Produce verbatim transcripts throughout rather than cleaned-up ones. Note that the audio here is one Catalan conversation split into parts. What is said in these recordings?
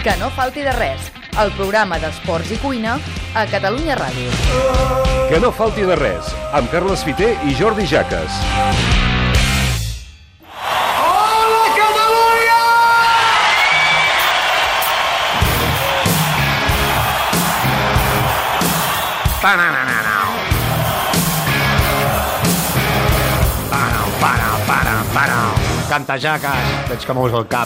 Que no falti de res, el programa d'esports i cuina a Catalunya Ràdio. Que no falti de res, amb Carles Fiter i Jordi Jaques. Hola, Catalunya! Panananau. Panau, panau, panau, panau. Canta, Jaques, veig que mous el cap.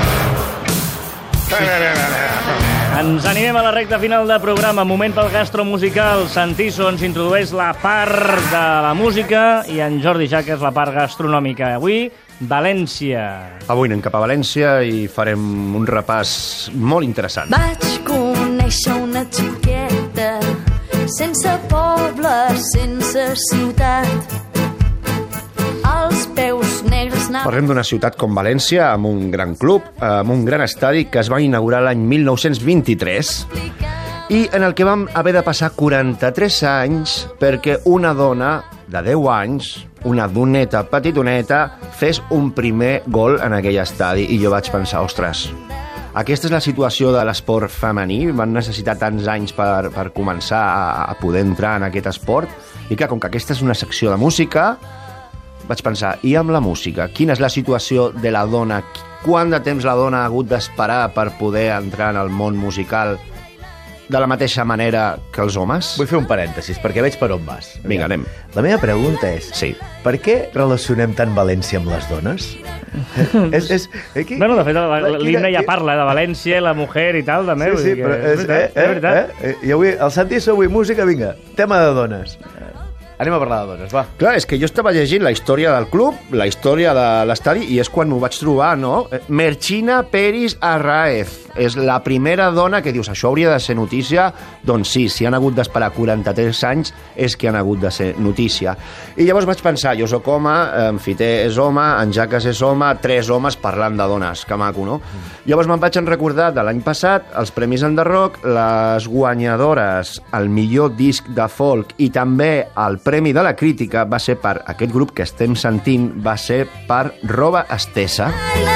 Ens animem a la recta final de programa. Moment pel gastromusical. Santiso ens introdueix la part de la música i en Jordi Jaques la part gastronòmica. Avui, València. Avui anem cap a València i farem un repàs molt interessant. Vaig conèixer una xiqueta sense poble, sense ciutat. Els peus negres... Parlem d'una ciutat com València, amb un gran club, amb un gran estadi que es va inaugurar l'any mil nou-cents vint-i-tres i en el que vam haver de passar quaranta-tres anys perquè una dona de deu anys, una doneta petitoneta, fes un primer gol en aquell estadi. I jo vaig pensar, ostres, aquesta és la situació de l'esport femení. Van necessitar tants anys per, per començar a, a poder entrar en aquest esport. I clar, com que aquesta és una secció de música, vaig pensar, i amb la música? Quina és la situació de la dona? Quant de temps la dona ha hagut d'esperar per poder entrar en el món musical de la mateixa manera que els homes? Vull fer un parèntesis, perquè veig per on vas. Vinga, anem. La meva pregunta és... Sí. Per què relacionem tant València amb les dones? és, és, aquí... Bueno, de fet, l'himne ja parla de València, la mujer i tal, també. Sí, sí, però és, és, veritat, eh, és veritat. Eh, eh? I avui, el Santiso, avui música, vinga, tema de dones. Anem a parlar de dones, va. Clar, és que jo estava llegint la història del club, la història de l'estadi, i és quan m'ho vaig trobar, no? Merchina Peris Arraez. És la primera dona que dius, això hauria de ser notícia. Doncs sí, si han hagut d'esperar quaranta-tres anys, és que han hagut de ser notícia. I llavors vaig pensar, jo sóc home, en Fiter és home, en Jaques és home, tres homes parlant de dones, que maco, no? Mm. Llavors me'n vaig recordar de l'any passat, els Premis Enderrock, les guanyadores, el millor disc de folk i també el Premi de la Crítica va ser per aquest grup que estem sentint, va ser per Roba Estesa.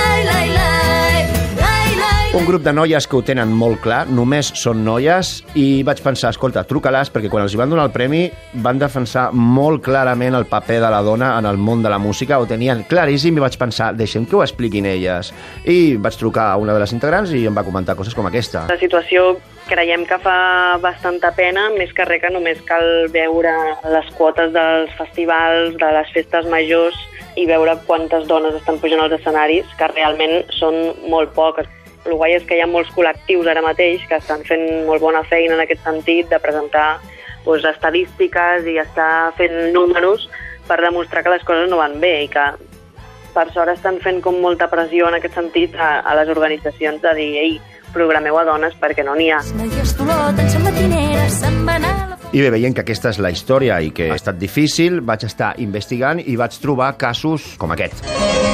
Un grup de noies que ho tenen molt clar, només són noies, i vaig pensar, escolta, truca-les, perquè quan els hi van donar el premi van defensar molt clarament el paper de la dona en el món de la música, ho tenien claríssim, i vaig pensar, deixem que ho expliquin elles. I vaig trucar a una de les integrants i em va comentar coses com aquesta. La situació creiem que fa bastanta pena, més que res que només cal veure les quotes dels festivals, de les festes majors, i veure quantes dones estan pujant als escenaris, que realment són molt poques. El guai és que hi ha molts col·lectius ara mateix que estan fent molt bona feina en aquest sentit de presentar doncs, estadístiques i estar fent números per demostrar que les coses no van bé i que per sort estan fent com molta pressió en aquest sentit a, a les organitzacions de dir, ei, programeu a dones perquè no n'hi ha. I bé, veient que aquesta és la història i que ha estat difícil, vaig estar investigant i vaig trobar casos com aquest.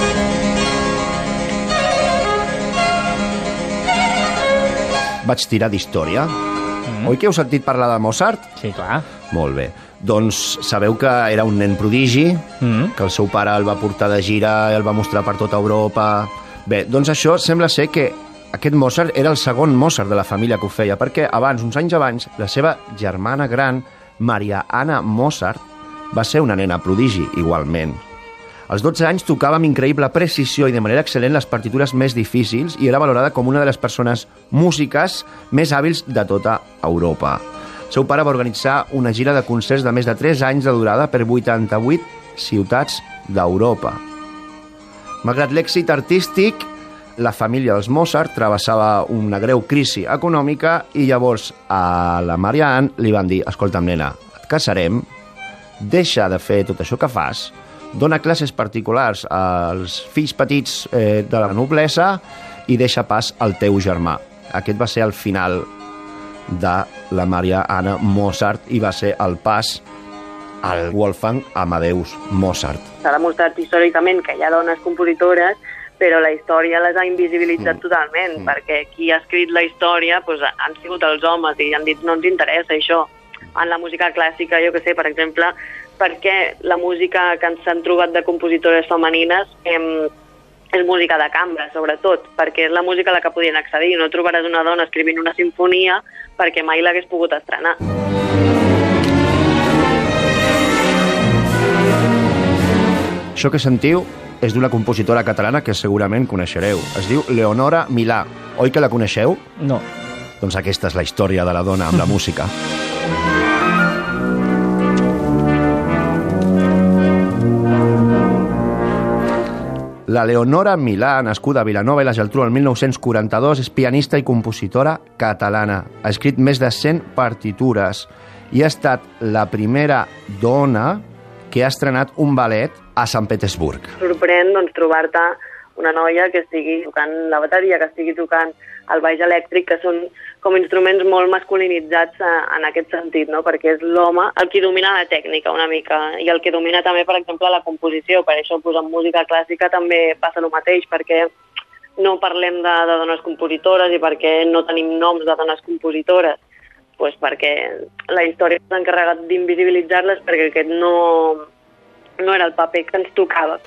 Vaig tirar d'història. Mm. Oi que heu sentit parlar de Mozart? Sí, clar. Molt bé. Doncs sabeu que era un nen prodigi, mm. que el seu pare el va portar de gira, el va mostrar per tota Europa... Bé, doncs això sembla ser que aquest Mozart era el segon Mozart de la família que ho feia, perquè abans, uns anys abans, la seva germana gran, Maria Anna Mozart, va ser una nena prodigi, igualment. Als dotze anys tocava amb increïble precisió i de manera excel·lent les partitures més difícils i era valorada com una de les persones músiques més hàbils de tota Europa. El seu pare va organitzar una gira de concerts de més de tres anys de durada per vuitanta-vuit ciutats d'Europa. Malgrat l'èxit artístic, la família dels Mozart travessava una greu crisi econòmica i llavors a la Maria Ann li van dir, escolta'm, nena, et casarem, deixa de fer tot això que fas, dona classes particulars als fills petits eh, de la noblesa i deixa pas al teu germà. Aquest va ser el final de la Maria Anna Mozart i va ser el pas al Wolfgang Amadeus Mozart. S'ha demostrat històricament que hi ha dones compositores, però la història les ha invisibilitzat mm. totalment, mm. perquè qui ha escrit la història doncs, han sigut els homes i han dit no ens interessa això. En la música clàssica, jo que sé, per exemple, perquè la música que ens han trobat de compositores femenines eh, és música de cambra, sobretot, perquè és la música a la que podien accedir. No trobaràs una dona escrivint una sinfonia perquè mai l'hagués pogut estrenar. Això que sentiu és d'una compositora catalana que segurament coneixereu. Es diu Leonora Milà. Oi que la coneixeu? No. Doncs aquesta és la història de la dona amb la música. La Leonora Milà, nascuda a Vilanova i la Geltrú el mil nou-cents quaranta-dos, és pianista i compositora catalana. Ha escrit més de cent partitures i ha estat la primera dona que ha estrenat un ballet a Sant Petersburg. Sorprèn doncs, trobar-te una noia que estigui tocant la bateria, que estigui tocant el baix elèctric, que són com instruments molt masculinitzats en aquest sentit, no? Perquè és l'home el qui domina la tècnica una mica i el que domina també, per exemple, la composició. Per això pues, en música clàssica també passa el mateix, perquè no parlem de, de dones compositores i perquè no tenim noms de dones compositores. Pues perquè la història s'ha encarregat d'invisibilitzar-les perquè aquest no, no era el paper que ens tocava.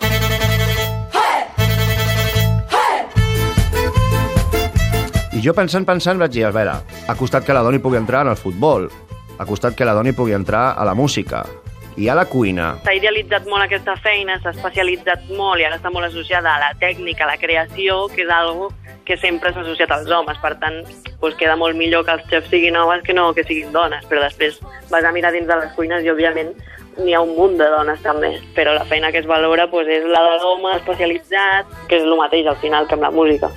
I jo pensant, pensant, vaig dir, a veure, ha costat que la dona hi pugui entrar en el futbol, ha costat que la dona hi pugui entrar a la música i a la cuina. S'ha idealitzat molt aquesta feina, s'ha especialitzat molt i ara està molt associada a la tècnica, a la creació, que és algo que sempre s'ha associat als homes. Per tant, doncs queda molt millor que els xefs siguin homes que no que siguin dones. Però després vas a mirar dins de les cuines i, òbviament, n'hi ha un munt de dones també. Però la feina que es valora doncs, és la de l'home especialitzat, que és el mateix al final que amb la música.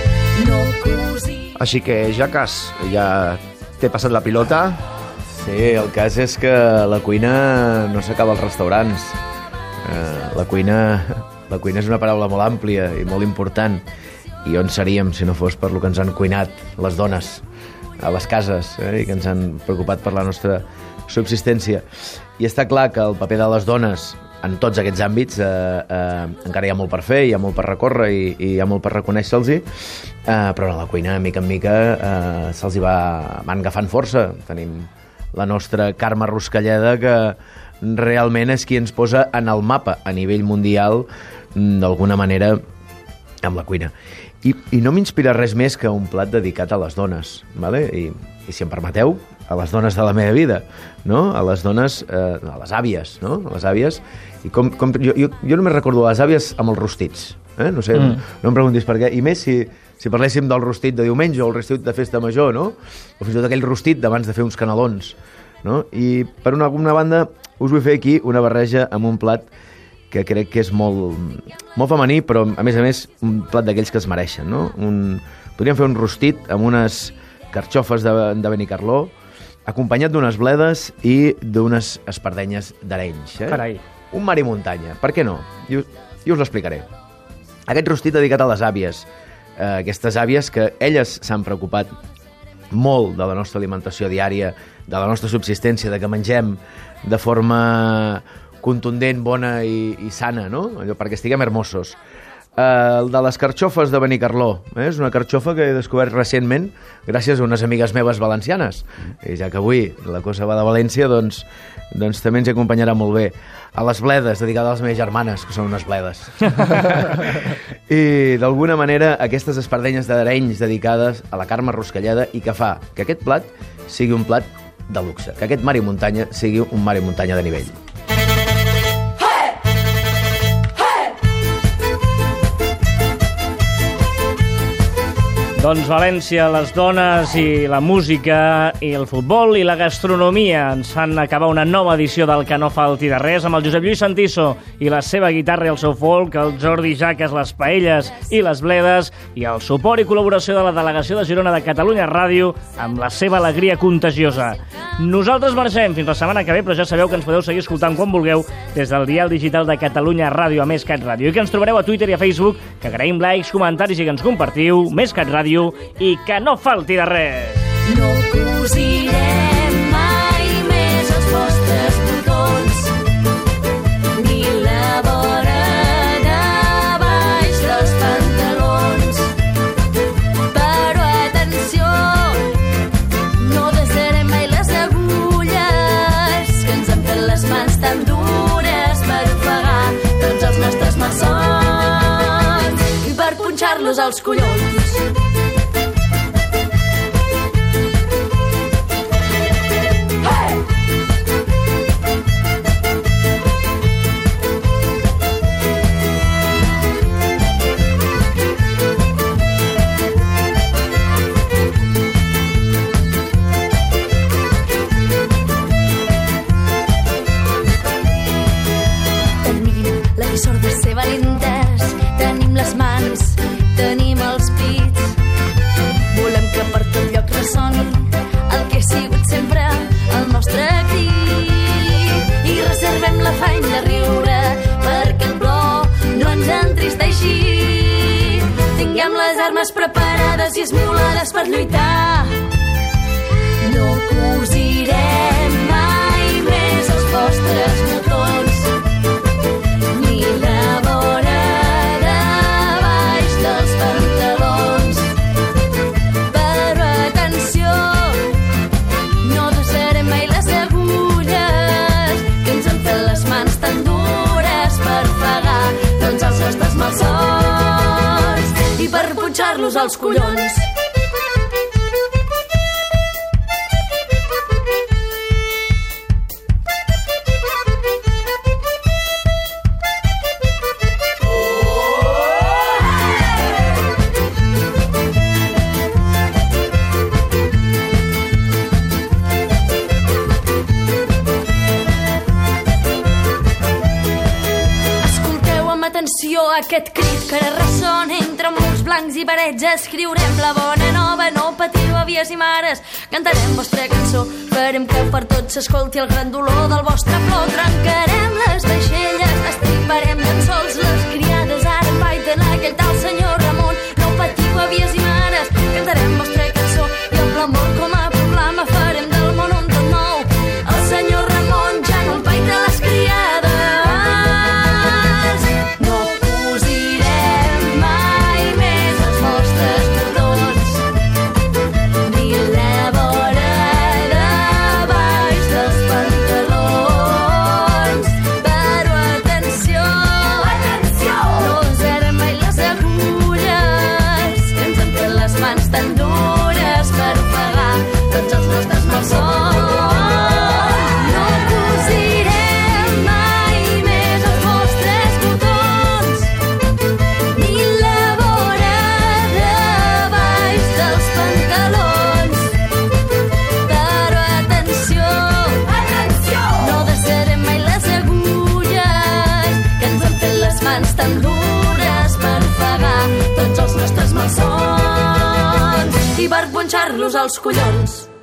Així que, Jacques, ja t'he passat la pilota. Sí, el cas és que la cuina no s'acaba als restaurants. Eh, la cuina, la cuina és una paraula molt àmplia i molt important. I on seríem si no fos per lo que ens han cuinat les dones a les cases, eh, i que ens han preocupat per la nostra subsistència. I està clar que el paper de les dones en tots aquests àmbits eh, eh, encara hi ha molt per fer, hi ha molt per recórrer i, i hi ha molt per reconèixer-los-hi, eh, però a la cuina, mica en mica, eh, se'ls hi va, van agafant força. Tenim la nostra Carme Ruscalleda, que realment és qui ens posa en el mapa a nivell mundial, d'alguna manera, amb la cuina. I, i no m'inspira res més que un plat dedicat a les dones, ¿vale? I, i si em permeteu, a les dones de la meva vida, no? A les dones, eh, a les àvies, no? A les àvies. I com, com, jo, jo, jo només recordo les àvies amb els rostits, eh? No sé, mm. no em preguntis per què. I més si, si parléssim del rostit de diumenge o el rostit de festa major, no? O fins i tot aquell rostit d'abans de fer uns canelons, no? I per una, una banda us vull fer aquí una barreja amb un plat que crec que és molt, molt femení, però a més a més un plat d'aquells que es mereixen, no? Un, podríem fer un rostit amb unes carxofes de, de Benicarló, acompanyat d'unes bledes i d'unes espardenyes d'Arenys. Eh? Carai. Un mar i muntanya, per què no? I, i us l'explicaré. Aquest rostit dedicat a les àvies, eh, aquestes àvies que elles s'han preocupat molt de la nostra alimentació diària, de la nostra subsistència, de que mengem de forma contundent, bona i, i sana, no? Allò perquè estiguem hermosos. Uh, el de les carxofes de Benicarló, eh? És una carxofa que he descobert recentment gràcies a unes amigues meves valencianes. I ja que avui la cosa va de València, doncs, doncs també ens acompanyarà molt bé. A les bledes, dedicades a les meves germanes, que són unes bledes. I d'alguna manera aquestes espardenyes d'Arenys dedicades a la Carme Ruscalleda i que fa que aquest plat sigui un plat de luxe, que aquest mar i muntanya sigui un mar i muntanya de nivell. Doncs València, les dones i la música i el futbol i la gastronomia ens fan acabar una nova edició del Que no falti de res amb el Josep Lluís Santiso i la seva guitarra i el seu folk, el Jordi Jacques, les paelles i les bledes i el suport i col·laboració de la delegació de Girona de Catalunya Ràdio amb la seva alegria contagiosa. Nosaltres marxem fins la setmana que ve, però ja sabeu que ens podeu seguir escoltant quan vulgueu des del dial digital de Catalunya Ràdio a Més Cat Ràdio i que ens trobareu a Twitter i a Facebook, que agraïm likes, comentaris i que ens compartiu. Més Cat Ràdio i que no falti de res. No cosirem mai més els vostres botons ni la vora de baix dels pantalons. Però atenció, no desarem mai les agulles que ens han fet les mans tan dures per ofegar tots els nostres malsons. punxar-los als collons. Armes preparades i esmolades per lluitar. No cosirem mai més els vostres botons, ni la vora de baix dels pantalons. Però atenció, no desarem mai les agulles que ens han fet les mans tan dures per pagar tots els nostres malsons i per punxar-los als collons. Escolteu amb atenció aquest crit que ara ressona entre murs blancs i parets. Escriurem la bona nova, no patiu, àvies i mares. Cantarem vostra cançó, farem que per tots s'escolti el gran dolor del vostre plor. Trencarem les vaixelles, estriparem llençols. Les criades ara empaiten aquell tal senyor Ramon. No patiu, àvies i mares, cantarem vostra cançó i amb l'amor com a proclama farem del món un tot nou. El senyor Ramon ja no empaita les criades. I per punxar-los als collons.